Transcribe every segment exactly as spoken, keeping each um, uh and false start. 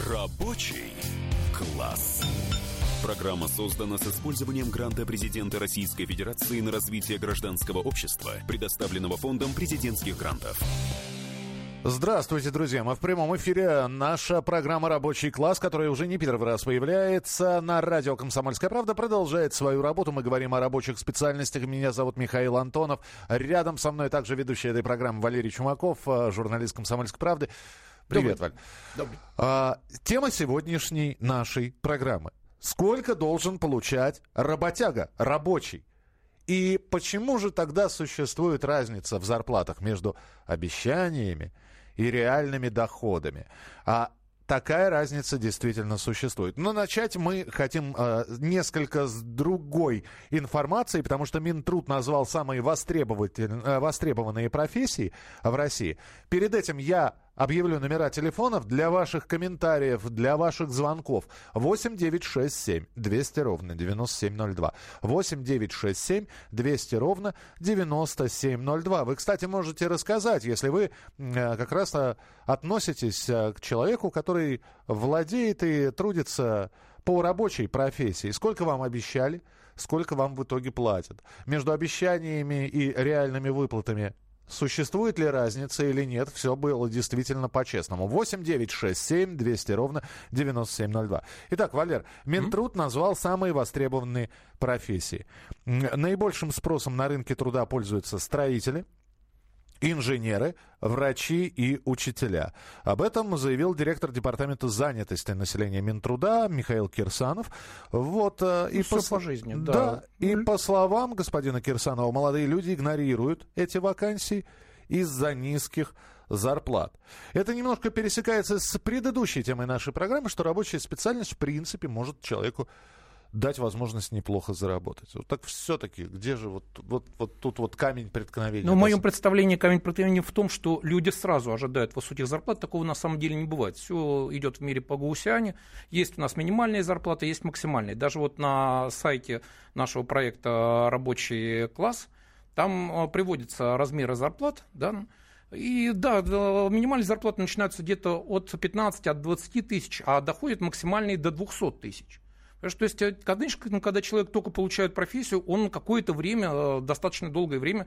Рабочий класс. Программа создана с использованием гранта президента Российской Федерации на развитие гражданского общества, предоставленного Фондом президентских грантов. Здравствуйте, друзья. Мы в прямом эфире. Наша программа «Рабочий класс», которая уже не первый раз появляется на радио «Комсомольская правда», продолжает свою работу. Мы говорим о рабочих специальностях. Меня зовут Михаил Антонов. Рядом со мной также ведущий этой программы Валерий Чумаков, журналист «Комсомольской правды». Привет, Валь. Добрый. А, тема сегодняшней нашей программы. Сколько должен получать работяга, рабочий? И почему же тогда существует разница в зарплатах между обещаниями и реальными доходами? А такая разница действительно существует. Но начать мы хотим э, несколько с другой информации, потому что Минтруд назвал самые востребовательные, востребованные профессии в России. Перед этим я объявлю номера телефонов для ваших комментариев, для ваших звонков. восемь девятьсот шестьдесят семь двести ровно девяносто семь ноль два. восемь девятьсот шестьдесят семь двести ровно девяносто семь ноль два. Вы, кстати, можете рассказать, если вы э, как раз э, относитесь э, к человеку, который владеет и трудится по рабочей профессии. Сколько вам обещали, сколько вам в итоге платят. Между обещаниями и реальными выплатами существует ли разница или нет? Все было действительно по-честному. восемь девятьсот шестьдесят семь двести ровно девяносто семь ноль два. Итак, Валер, Минтруд mm-hmm. назвал самые востребованные профессии. Наибольшим спросом на рынке труда пользуются строители, инженеры, врачи и учителя. Об этом заявил директор департамента занятости населения Минтруда Михаил Кирсанов. Вот, ну, и все по, по жизни, да. да и mm-hmm. по словам господина Кирсанова, молодые люди игнорируют эти вакансии из-за низких зарплат. Это немножко пересекается с предыдущей темой нашей программы, что рабочая специальность в принципе может человеку дать возможность неплохо заработать. Вот так все-таки, где же вот, вот, вот тут вот камень преткновения? Ну, в моем представлении камень преткновения в том, что люди сразу ожидают высоких зарплат. Такого на самом деле не бывает. Все идет в мире по гаусяне. Есть у нас минимальные зарплаты, есть максимальные. Даже вот на сайте нашего проекта «Рабочий класс» там приводятся размеры зарплат, да. И да, минимальные зарплаты начинаются где-то от пятнадцати, от двадцати тысяч, а доходят максимальные до двухсот тысяч. То есть, конечно, когда человек только получает профессию, он какое-то время, достаточно долгое время,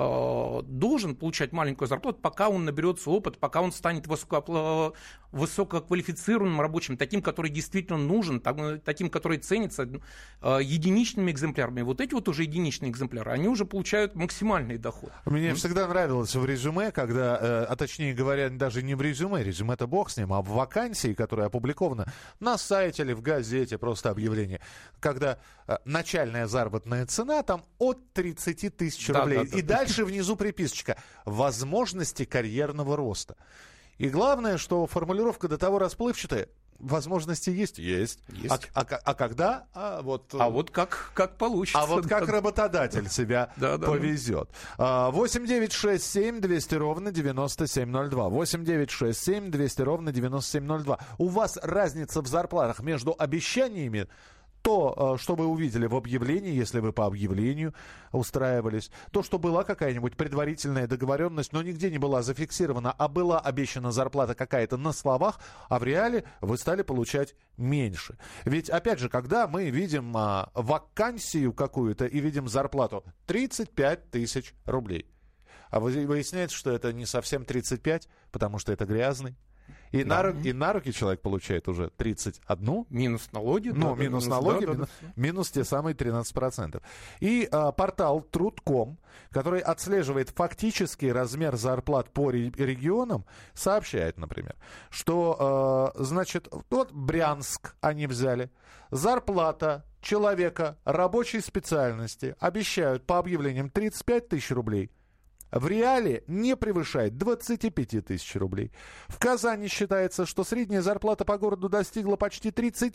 должен получать маленькую зарплату, пока он наберется опыт, пока он станет высоко, высококвалифицированным рабочим, таким, который действительно нужен, таким, который ценится единичными экземплярами. Вот эти вот уже единичные экземпляры, они уже получают максимальный доход. Мне mm-hmm. всегда нравилось в резюме, когда, а точнее говоря, даже не в резюме, резюме-то бог с ним, а в вакансии, которая опубликована на сайте или в газете, просто объявление, когда э, начальная заработная цена там от тридцати тысяч да, рублей. Да, да, и да. Дальше внизу приписочка «Возможности карьерного роста». И главное, что формулировка до того расплывчатая. Возможности есть? Есть. есть. А, а, а когда? А вот, а вот как, как получится. А вот как работодатель себя повезет. восемь девятьсот шестьдесят семь двести ровно девяносто семь ноль два. восемь девятьсот шестьдесят семь двести ровно девяносто семь ноль два. У вас разница в зарплатах между обещаниями, то, что вы увидели в объявлении, если вы по объявлению устраивались, то, что была какая-нибудь предварительная договоренность, но нигде не была зафиксирована, а была обещана зарплата какая-то на словах, а в реале вы стали получать меньше. Ведь, опять же, когда мы видим а, вакансию какую-то и видим зарплату тридцать пять тысяч рублей, а выясняется, что это не совсем тридцать пять, потому что это грязный. И, да. на, и на руки человек получает уже тридцать один. Минус налоги. Ну, да, минус да, налоги, да, минус, да, минус те самые тринадцать процентов. И а, портал труд точка ком, который отслеживает фактический размер зарплат по регионам, сообщает, например, что, а, значит, вот Брянск они взяли. Зарплата человека рабочей специальности обещают по объявлениям тридцать пять тысяч рублей. В реале не превышает двадцать пять тысяч рублей. В Казани считается, что средняя зарплата по городу достигла почти тридцать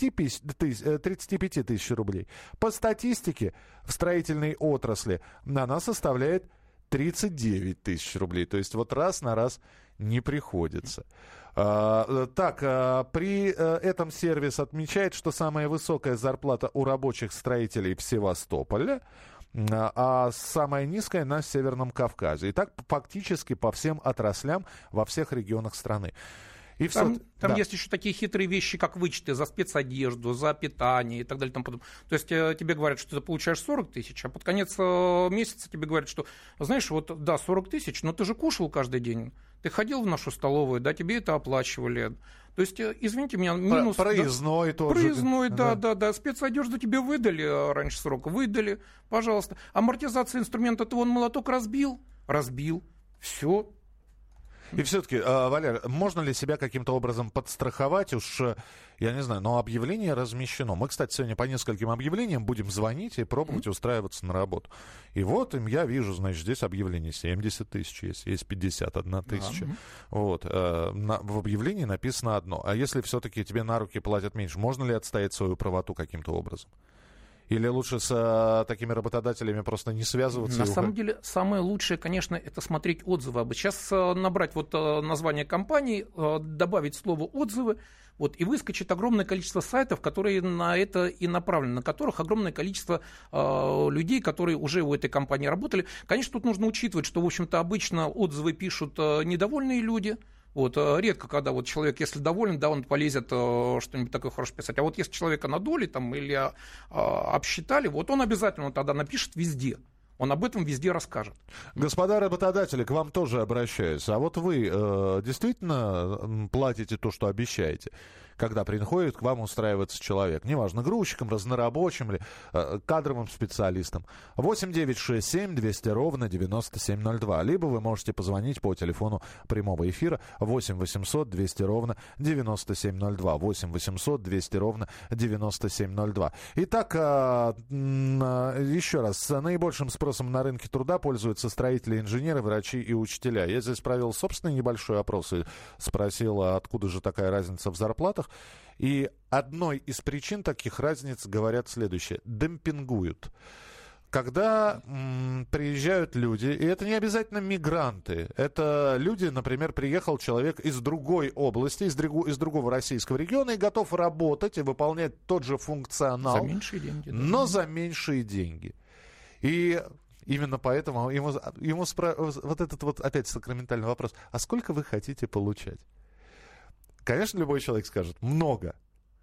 пять тысяч рублей. По статистике в строительной отрасли она составляет тридцать девять тысяч рублей. То есть вот раз на раз не приходится. А, так, а, при а, этом сервис отмечает, что самая высокая зарплата у рабочих строителей в Севастополе, а самая низкая на Северном Кавказе. И так фактически по всем отраслям во всех регионах страны. И там все... там да. есть еще такие хитрые вещи, как вычеты за спецодежду, за питание и так далее. Там потом. То есть э, тебе говорят, что ты получаешь сорок тысяч, а под конец э, месяца тебе говорят, что, знаешь, вот да, сорок тысяч, но ты же кушал каждый день, ты ходил в нашу столовую, да, тебе это оплачивали. То есть, э, извините меня, минус... Проездной да, тоже. Проездной, да, да, да, да. Спецодежду тебе выдали раньше срока, выдали, пожалуйста. Амортизация инструмента, ты вон молоток разбил, разбил, все. И все-таки, Валерий, можно ли себя каким-то образом подстраховать? Уж, я не знаю, но объявление размещено. Мы, кстати, сегодня по нескольким объявлениям будем звонить и пробовать mm-hmm. устраиваться на работу. И вот им я вижу, значит, здесь объявление семьдесят тысяч есть, есть пятьдесят одна тысяча. Mm-hmm. Вот. На, в объявлении написано одно. А если все-таки тебе на руки платят меньше, можно ли отстоять свою правоту каким-то образом? Или лучше с а, такими работодателями просто не связываться? На самом деле, самое лучшее, конечно, это смотреть отзывы. Сейчас а, набрать вот а, название компании, а, добавить слово «отзывы», вот, и выскочит огромное количество сайтов, которые на это и направлены, на которых огромное количество э, людей, которые уже у этой компании работали. Конечно, тут нужно учитывать, что, в общем-то, обычно отзывы пишут э, недовольные люди. Вот, редко, когда вот человек, если доволен, да, он полезет э, что-нибудь такое хорошее писать. А вот если человека надули там, или э, обсчитали, вот он обязательно тогда напишет везде. Он об этом везде расскажет. Господа работодатели, к вам тоже обращаюсь. А вот вы э, действительно платите то, что обещаете, когда приходит к вам устраиваться человек? Неважно, грузчиком, разнорабочим или э, кадровым специалистом. восемь девятьсот шестьдесят семь двести ровно девяносто семь ноль два. Либо вы можете позвонить по телефону прямого эфира восемь восемьсот двести ровно девяносто семь ноль два. восемь восемьсот двести ровно девяносто семь ноль два. Итак, э, э, еще раз, с наибольшим спросом на рынке труда пользуются строители, инженеры, врачи и учителя. Я здесь провел собственный небольшой опрос и спросил, откуда же такая разница в зарплатах. И одной из причин таких разниц говорят следующее. Демпингуют. Когда м, приезжают люди, и это не обязательно мигранты, это люди, например, приехал человек из другой области, из, друг, из другого российского региона и готов работать и выполнять тот же функционал, за меньшие деньги, да. но за меньшие деньги. И именно поэтому ему, ему спра... вот этот вот опять сакраментальный вопрос, а сколько вы хотите получать? Конечно, любой человек скажет, много.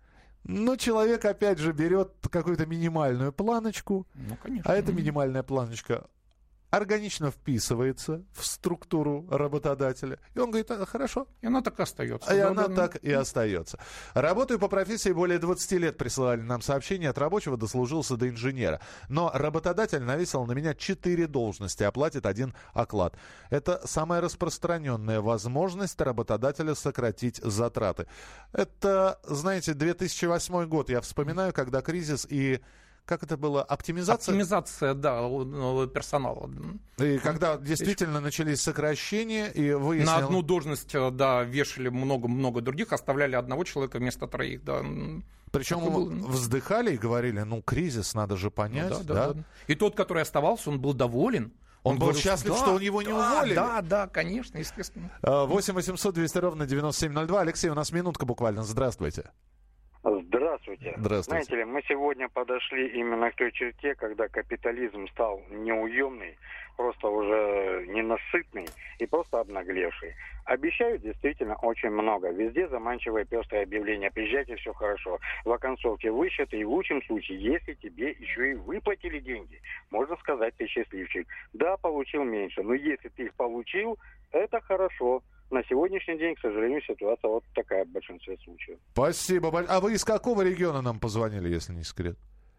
Но человек, опять же, берет какую-то минимальную планочку, ну, конечно. А эта минимальная планочка органично вписывается в структуру работодателя. И он говорит, а, хорошо. И она так и остается. И да, она да, так да. и остается. Работаю по профессии более двадцати лет, присылали нам сообщение. От рабочего дослужился до инженера. Но работодатель навесил на меня четыре должности, оплатит один оклад. Это самая распространенная возможность работодателя сократить затраты. Это, знаете, две тысячи восьмой год. Я вспоминаю, когда кризис и... Как это было? Оптимизация? Оптимизация, да, персонала. И когда действительно начались сокращения, и выяснилось... На одну должность, да, вешали много-много других, оставляли одного человека вместо троих, да. Причем вздыхали и говорили, ну, кризис, надо же понять, ну, да, да? да, да. И тот, который оставался, он был доволен. Он, он был говорил, счастлив, что, да, что он его не да, уволили. Да, да, конечно, естественно. восемь восемьсот двести ровно девяносто семь ноль два. Алексей, у нас минутка буквально. Здравствуйте. Здравствуйте. Здравствуйте. Знаете ли, мы сегодня подошли именно к той черте, когда капитализм стал неуемный, просто уже ненасытный и просто обнаглевший. Обещают действительно очень много. Везде заманчивое пестрое объявление. Приезжайте, все хорошо. В оконцовке высчеты, и в лучшем случае, если тебе еще и выплатили деньги, можно сказать, ты счастливчик. Да, получил меньше, но если ты их получил, это хорошо. На сегодняшний день, к сожалению, ситуация вот такая в большинстве случаев. Спасибо. А вы из какого региона нам позвонили, если не секрет?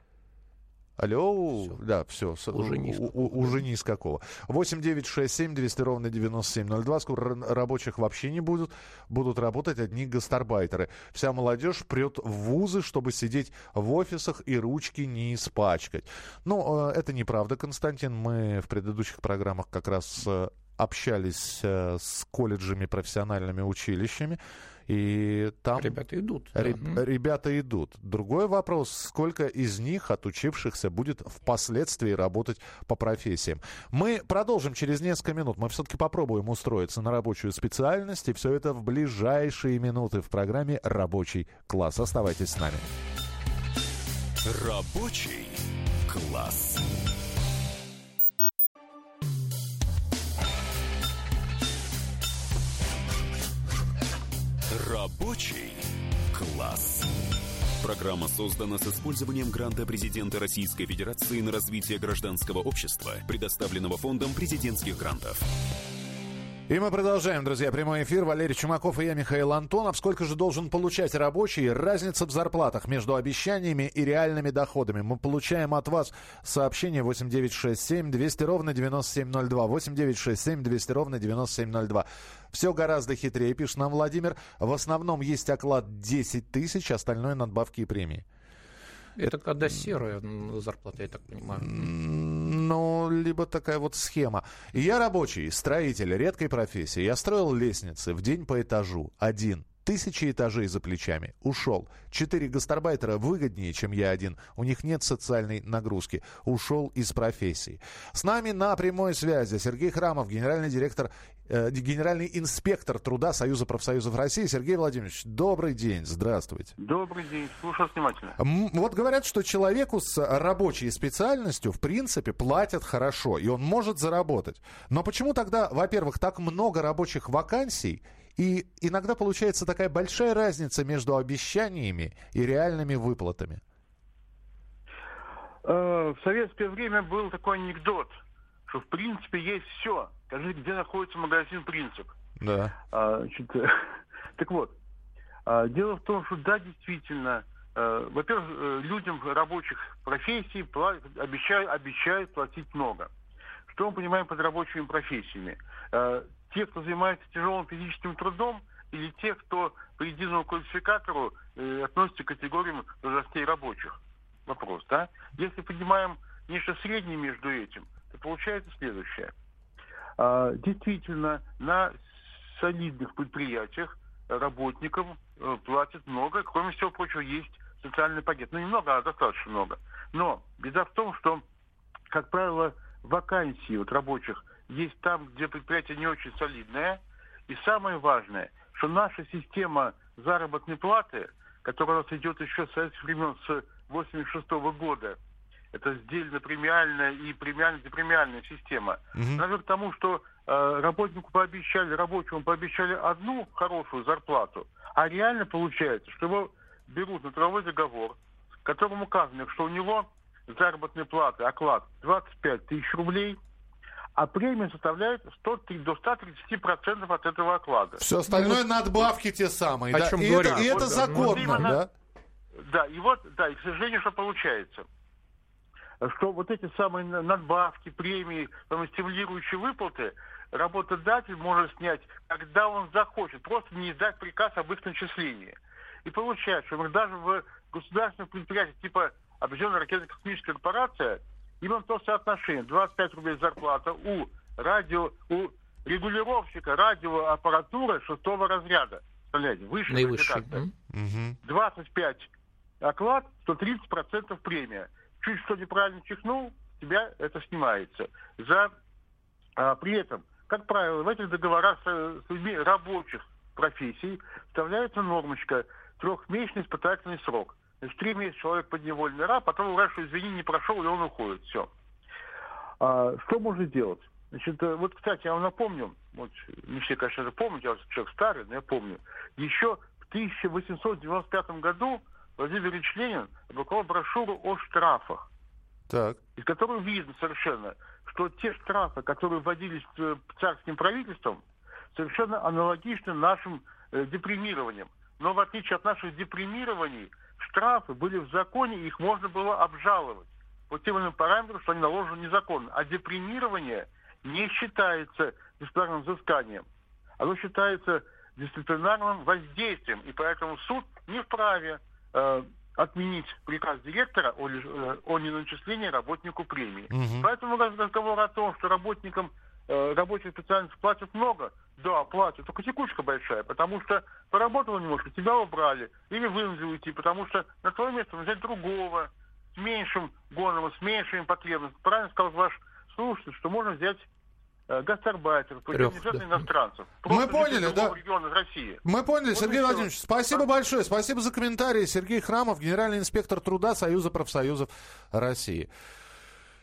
Алло, все. Да, все, уже ни, у, у, уже ни из какого. восемь девятьсот шестьдесят семь двести ровно девяносто семь ноль два. Скоро рабочих вообще не будут. Будут работать одни гастарбайтеры. Вся молодежь прет в вузы, чтобы сидеть в офисах и ручки не испачкать. Ну, это неправда, Константин. Мы в предыдущих программах как раз общались с колледжами, профессиональными училищами. И там ребята идут. Ре- да. Ребята идут. Другой вопрос, сколько из них, отучившихся, будет впоследствии работать по профессиям. Мы продолжим через несколько минут. Мы все-таки попробуем устроиться на рабочую специальность. И все это в ближайшие минуты в программе «Рабочий класс». Оставайтесь с нами. Рабочий класс. Рабочий класс. Программа создана с использованием гранта президента Российской Федерации на развитие гражданского общества, предоставленного Фондом президентских грантов. И мы продолжаем, друзья, прямой эфир. Валерий Чумаков и я, Михаил Антонов. Сколько же должен получать рабочий? Разница в зарплатах между обещаниями и реальными доходами. Мы получаем от вас сообщение восемь девятьсот шестьдесят семь двести ровно девяносто семь ноль два. восемь девятьсот шестьдесят семь двести ровно девяносто семь ноль два. Все гораздо хитрее, пишет нам Владимир. В основном есть оклад десять тысяч, остальное надбавки и премии. Это когда серая зарплата, я так понимаю. Ну, либо такая вот схема. Я рабочий, строитель редкой профессии. Я строил лестницы в день по этажу. Один. Тысячи этажей за плечами. Ушел. Четыре гастарбайтера выгоднее, чем я один. У них нет социальной нагрузки. Ушел из профессии. С нами на прямой связи Сергей Храмов, генеральный директор, э, генеральный инспектор труда Союза профсоюзов России. Сергей Владимирович, добрый день. Здравствуйте. Добрый день. Слушаю внимательно. Вот говорят, что человеку с рабочей специальностью, в принципе, платят хорошо, и он может заработать. Но почему тогда, во-первых, так много рабочих вакансий, и иногда получается такая большая разница между обещаниями и реальными выплатами? В советское время был такой анекдот, что в принципе есть все. Скажи, где находится магазин «Принцип». Да. А, значит, так вот, дело в том, что да, действительно, во-первых, людям рабочих профессий платят, обещают, обещают платить много. Что мы понимаем под рабочими профессиями? Те, кто занимается тяжелым физическим трудом, или те, кто по единому квалификатору э, относится к категориям должностей рабочих? Вопрос, да? Если поднимаем нечто среднее между этим, то получается следующее. А, действительно, на солидных предприятиях работникам э, платят много. Кроме всего прочего, есть социальный пакет. Ну, немного, а достаточно много. Но беда в том, что, как правило, вакансии вот, рабочих есть там, где предприятие не очень солидное. И самое важное, что наша система заработной платы, которая у нас идет еще с советских времен, с восемьдесят шестого года, это сдельно-премиальная и премиально-депремиальная система, mm-hmm. она ведет к тому, что э, работнику пообещали, рабочему пообещали одну хорошую зарплату, а реально получается, что его берут на трудовой договор, в котором указано, что у него заработная плата, оклад двадцать пять тысяч рублей, а премия составляет сто до ста тридцати процентов от этого оклада. Все остальное ну, надбавки те самые. О да? чем И говорят. это, и это вот, законно, вот именно, да? Да, и вот, да, и, к сожалению, что получается? Что вот эти самые надбавки, премии, там, стимулирующие выплаты работодатель может снять, когда он захочет, просто не издать приказ об их начислении. И получается, что даже в государственных предприятиях типа Объединенная ракетно-космическая корпорация, именно то соотношение, двадцать пять рублей зарплата у радио, у регулировщика радиоаппаратуры шестого разряда. Представляете, выше квалификация. двадцать пять оклад, сто тридцать процентов премия. Чуть что неправильно чихнул, с тебя это снимается. За, а, при этом, как правило, в этих договорах с, с людьми рабочих профессий вставляется нормочка трехмесячный испытательный срок. То есть три месяца человек подневольный раб, потом говорят, что извини, не прошел, и он уходит. Все. А, что можно делать? Значит, вот, кстати, я вам напомню, вот, не все, конечно же, помнят, я человек старый, но я помню, еще в тысяча восемьсот девяносто пятом году Владимир Ильич Ленин опубликовал брошюру о штрафах, так. из которой видно совершенно, что те штрафы, которые вводились царским правительством, совершенно аналогичны нашим э, депримированиям. Но в отличие от наших депримирований, штрафы были в законе, их можно было обжаловать по тем иным параметрам, что они наложены незаконно. А депримирование не считается дисциплинарным взысканием. Оно считается дисциплинарным воздействием. И поэтому суд не вправе э, отменить приказ директора о, э, о неначислении работнику премии. Угу. Поэтому разговор о том, что работникам э, рабочих специальностей платят много, да, платят, только текучка большая, потому что поработал немножко, тебя убрали, или вынудили уйти, потому что на твое место взять другого, с меньшим гоном, с меньшими потребностями. Правильно сказал ваш слушатель, что можно взять э, гастарбайтеров, не обязательно да. иностранцев. Мы поняли, да. Региона России. Мы поняли, вот Сергей Владимирович, все. спасибо а? большое, спасибо за комментарии. Сергей Храмов, генеральный инспектор труда Союза профсоюзов России.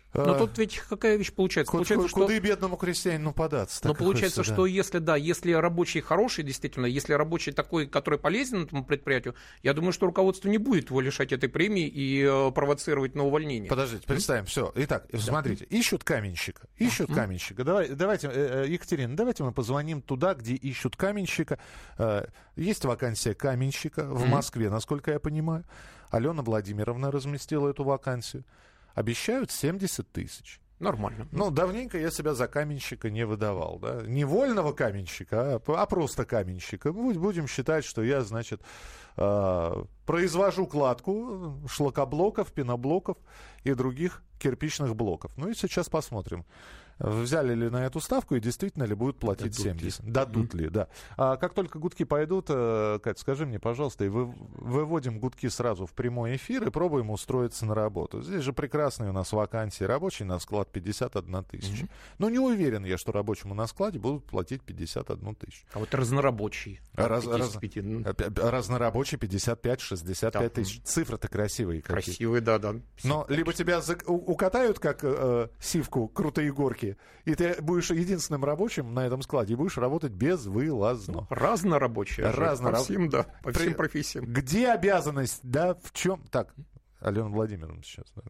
Но тут ведь какая вещь получается? Куда, получается куда что... и бедному крестьянину податься? Но получается, хочется, что да. если, да, если рабочий хороший, действительно, если рабочий такой, который полезен этому предприятию, я думаю, что руководство не будет его лишать этой премии и э, провоцировать на увольнение. Подождите, представим, все. Итак, да. смотрите, ищут каменщика. Ищут mm-hmm. каменщика. Давай, давайте, э, Екатерина, давайте мы позвоним туда, где ищут каменщика. Э, есть вакансия каменщика в mm-hmm. Москве, насколько я понимаю. Алена Владимировна разместила эту вакансию. Обещают семьдесят тысяч. Нормально. Ну, давненько я себя за каменщика не выдавал, да. Не вольного каменщика, а, а просто каменщика. Будем считать, что я, значит, э, произвожу кладку шлакоблоков, пеноблоков и других кирпичных блоков. Ну и сейчас посмотрим, взяли ли на эту ставку и действительно ли будут платить Дадут семьдесят. Ли. Дадут mm-hmm. ли, да. А как только гудки пойдут, э, Кать, скажи мне, пожалуйста, и вы, выводим гудки сразу в прямой эфир и пробуем устроиться на работу. Здесь же прекрасные у нас вакансии. Рабочий на склад пятьдесят одна тысяча. Mm-hmm. Но не уверен я, что рабочему на складе будут платить пятьдесят одну тысячу. А вот разнорабочий. Раз, раз, разнорабочий пятьдесят пять шестьдесят пять да. тысяч. Цифры-то красивые. Красивые, да, да. Но либо тебя за, у, укатают, как э, сивку, крутые горки, и ты будешь единственным рабочим на этом складе и будешь работать безвылазно. Ну, разнорабочие. Разно по всем, да, по При... всем профессиям. Где обязанность, да, в чем? Так, Алена Владимировна сейчас. Да.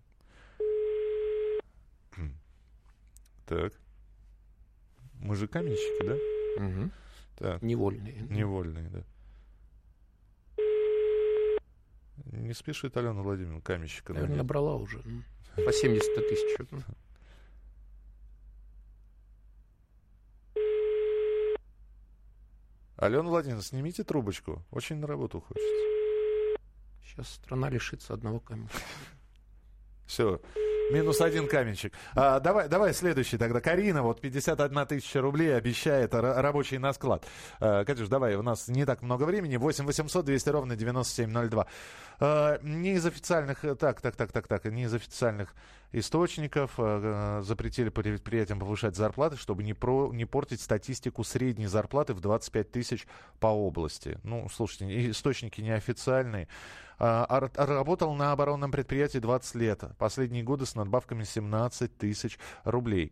Так. Мы же каменщики, да? Угу. Так. Невольные. Невольные, да. Не спешит Алена Владимировна каменщика. Наверное, набрала уже. По семьдесят тысяч. Алена Владимировна, снимите трубочку. Очень на работу хочется. Сейчас страна лишится одного каменщика. Все. Минус один каменщик. А, давай, давай следующий тогда. Карина, вот пятьдесят одна тысяча рублей обещает р- рабочий на склад. А, Катюш, давай, у нас не так много времени. восемь восемьсот двести ровно девяносто семь ноль два. А, не из официальных, так, так, так, так, так, не из официальных источников а, запретили предприятиям повышать зарплаты, чтобы не, про, не портить статистику средней зарплаты в двадцать пять тысяч по области. Ну, слушайте, источники неофициальные. А, работал на оборонном предприятии двадцать лет. Последние годы с надбавками семнадцать тысяч рублей.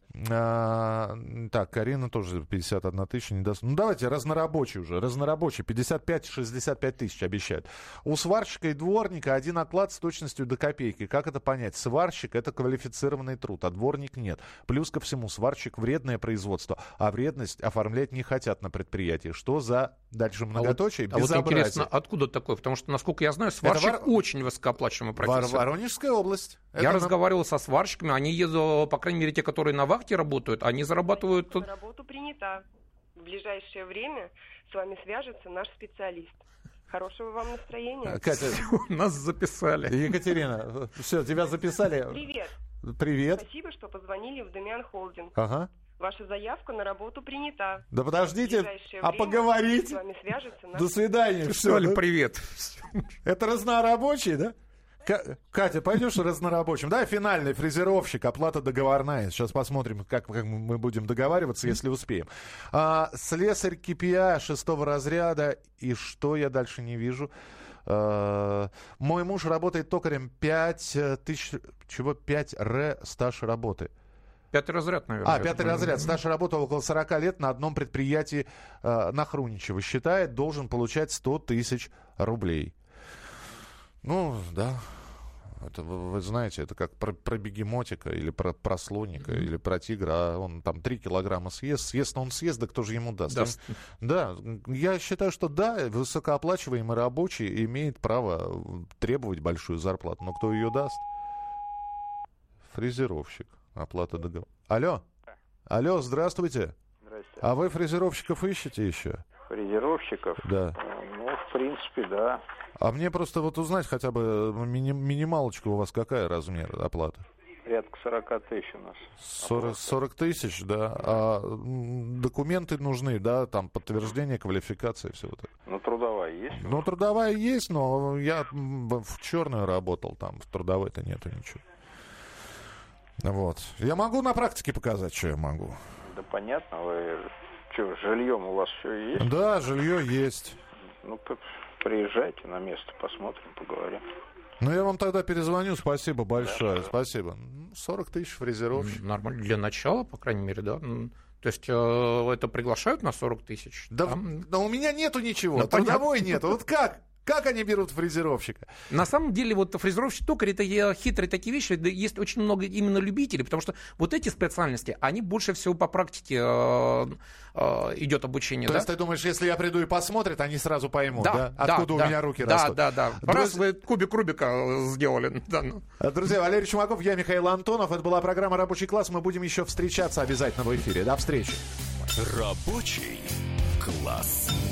А, так, Карина тоже пятьдесят одна тысяча не даст. Ну, давайте разнорабочий уже. Разнорабочий. пятьдесят пять шестьдесят пять тысяч обещают. У сварщика и дворника один оклад с точностью до копейки. Как это понять? Сварщик — это квалифицированный труд, а дворник нет. Плюс ко всему, сварщик — вредное производство, а вредность оформлять не хотят на предприятии. Что за, дальше многоточие, а вот, безобразие. А вот интересно, откуда такое? Потому что, насколько я знаю, сварщик Вор... очень высокооплачиваемая профессия. Вор... Воронежская область. Я это разговаривал нам... со сварщиками, они ездят, по крайней мере, те, которые на вахте работают, они зарабатывают... На работу принята. В ближайшее время с вами свяжется наш специалист. Хорошего вам настроения. Катя, нас записали. Екатерина, все, тебя записали. Привет. Привет. Спасибо, что позвонили в Дамиан Холдинг. Ага. Ваша заявка на работу принята. Да подождите, а поговорить? С вами свяжется наш... До свидания. Все, да? Привет. Это разнорабочий, да? Катя, пойдешь разнорабочим? Да, финальный фрезеровщик, оплата договорная. Сейчас посмотрим, как, как мы будем договариваться, если успеем. А, слесарь ка пи ай шестого разряда. И что я дальше не вижу? А, мой муж работает токарем пять тысяч... Чего? пять эр стаж работы. Пятый разряд, наверное. А, пятый разряд. Стаж работы около сорок лет на одном предприятии э, на Хруничево. Считает, должен получать сто тысяч рублей. Ну, да. Это, вы, вы знаете, это как про, про бегемотика или про, про слоника, mm-hmm. или про тигра. А он там три килограмма съест. Съест он съест, да кто же ему даст? даст. Да, я считаю, что да, высокооплачиваемый рабочий имеет право требовать большую зарплату. Но кто ее даст? Фрезеровщик. Оплата договора. Алло. Алло, здравствуйте. Здравствуйте. А вы фрезеровщиков ищете еще? Фрезеровщиков? Да. Ну, в принципе, да. А мне просто вот узнать хотя бы мини- минималочка у вас какая размер оплаты? Порядка сорок тысяч у нас. сорок, сорок тысяч, да. А документы нужны, да, там подтверждение квалификации, все вот это. Ну, трудовая есть? Ну, трудовая есть, но я в черную работал, там в трудовой-то нету ничего. Вот. Я могу на практике показать, что я могу. Да понятно, вы что, жильем у вас все есть? Да, жилье есть. Ну, приезжайте на место, посмотрим, поговорим. Ну, я вам тогда перезвоню. Спасибо большое. Да. Спасибо. сорок тысяч фрезеровщик. Нормально. Для начала, по крайней мере, да. То есть э, это приглашают на сорок тысяч? Да, там... да у меня нету ничего. Трудовой нету. Вот как? Как они берут фрезеровщика? На самом деле, вот фрезеровщик токарь, это хитрые такие вещи, да, есть очень много именно любителей, потому что вот эти специальности, они больше всего по практике э, э, идет обучение. То да? есть ты думаешь, если я приду и посмотрят, они сразу поймут, да? да? Откуда да, у меня руки да, растут? Да, да, да. Раз вы кубик Рубика сделали. Да, ну. Друзья, Валерий Чумаков, я Михаил Антонов. Это была программа «Рабочий класс». Мы будем еще встречаться обязательно в эфире. До встречи. Рабочий класс.